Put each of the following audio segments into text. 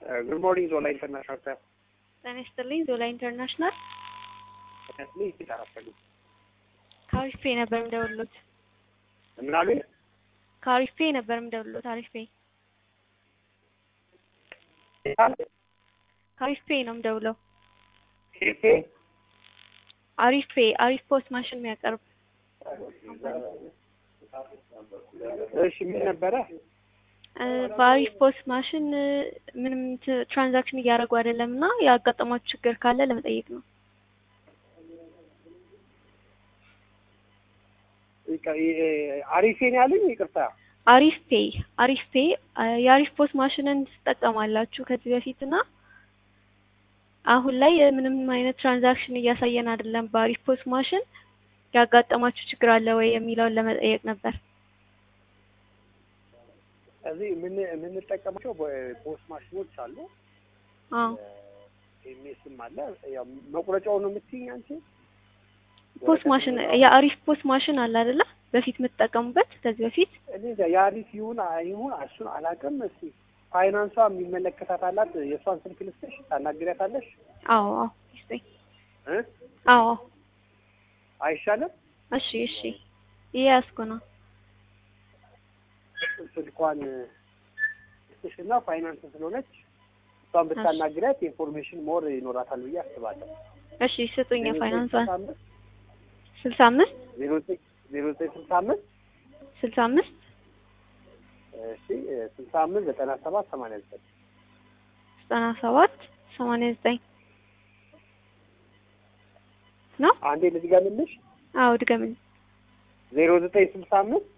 Good morning, Zola International, sir. ጤና ዞላ ኢንተርናሽናል Definitely, it's happening. ካሪፌ ነበር እንደውሎት ምን አሉኝ? ካሪፌ ነበር እንደውሎት ካሪፌ ነው እንደውለው አሪፍ ፖስት ማሽን የሚያቀርብ እሺ ምን ነበረ? በአሪፍ ፖስት ማሽን ምንም ትራንዛክሽን እያደረጉ አይደለምና ያጋጠማችሁ ችግር ካለ ለመጠየቅ ነው። አሪፌ ነው ያሉኝ? ይቅርታ አሪፍ የአሪፍ ፖስት ማሽንን ትጠቀማላችሁ ከዚህ በፊትና አሁን ላይ ምንም አይነት ትራንዛክሽን እያሳየን አይደለም። በአሪፍ ፖስት ማሽን ያጋጠማችሁ ችግር አለ ወይ የሚለውን ለመጠየቅ ነበር። እዚህ ምን ተጠቀማቸው ፖስት ማሽኖች አሉ። ኤምኤስም አለ። ያው መቁረጫው ነው የምትይኝ አንቺ? ፖስት ማሽን የአሪፍ ፖስት ማሽን አለ አይደለ? በፊት የምትጠቀሙበት ከዚህ በፊት እኔ የአሪፍ ይሁን እሱን አላውቅም። እስኪ ፋይናንሷ የሚመለከታት አላት። የእሷን ስልክ ልስጥሽ፣ ታናግሪያታለሽ? አዎ ይስጠኝ። አዎ አይሻልም? እሺ እያያዝኩ ነው። ስልኳን ስልሽና ፋይናንስ ስለሆነች እሷን ብታናግሪያት ኢንፎርሜሽን ሞር ይኖራታል ብዬ አስባለሁ። እሺ ስጡኝ ፋይናንሷን 65 0965 እሺ 65 97 89 ነው። አንዴ ልድገምልሽ? አዎ ድገምልኝ። 0965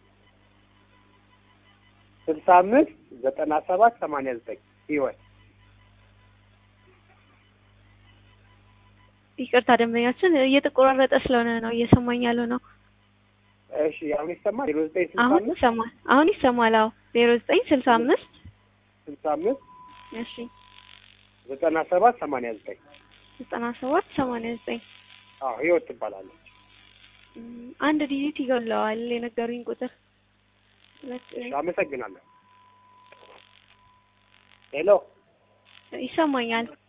65 97 89 ይወል። ይቅርታ ደንበኛችን እየተቆራረጠ ስለሆነ ነው እየሰማኝ ያለው ነው። እሺ አሁን ይሰማል? 0965 አሁን ይሰማል? አዎ 0965 65 እሺ 97 89 አዎ ህይወት ትባላለች። አንድ ዲጂት ይገለዋል የነገሩኝ ቁጥር። አመሰግናለሁ። ሄሎ ይሰማኛል?